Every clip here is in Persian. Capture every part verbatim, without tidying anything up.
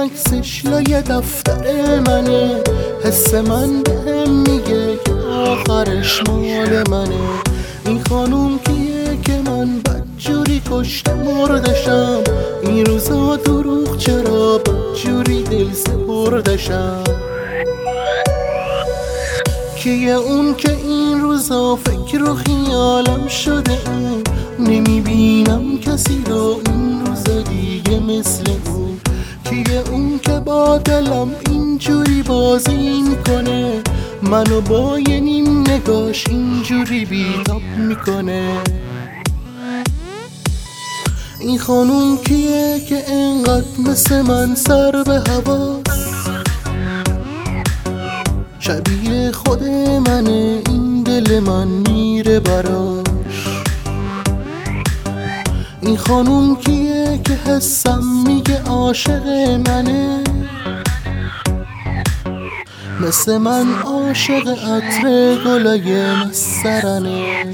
عکسش لای دفتر منه، حس من بهم میگه که آخرش مال منه. این خانوم کیه که من بدجوری کشته مردشم، این روزا دروغ چرا بدجوری دل سپردشم. کیه اون که این روزا فکر و خیالم شده اون، نمیبینم کسی رو این روزا دیگه مثل اون. کیه اون که با دلم اینجوری بازی میکنه، منو با یه نیم نگاش اینجوری بیتاب میکنه. این خانوم کیه که انقدر مثل من سر به هواست، شبیه خود منه این دل من میره براش. این خانوم کیه که حسم میگه عاشق منه، مثل من عاشق عطر گلای مسرنه.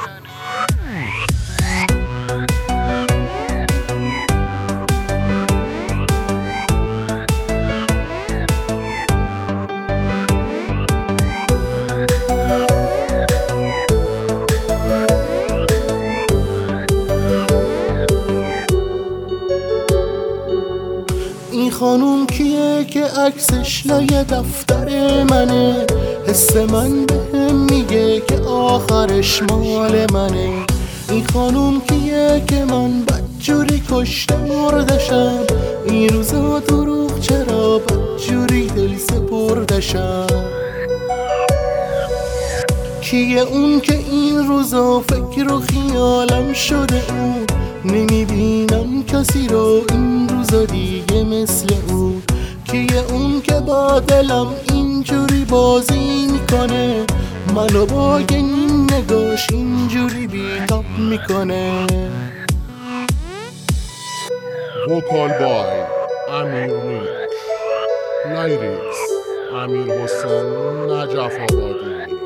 این خانوم کیه که عکسش لای دفتر منه، حس من بهم میگه که آخرش مال منه. این خانوم کیه که من بدجوری کشته مردشم، این روزا دروغ چرا بدجوری دل سپردشم. کیه اون که این روزا فکر و خیالم شده اون، نمیبینم کسی رو این روزا دیگه مثل اون. کیه اون که با دلم اینجوری بازی میکنه، منو با یه نیم نگاش اینجوری بیتاب میکنه. وکال بای امیر نیک، لیریکس امیر حسین نجف آبادی.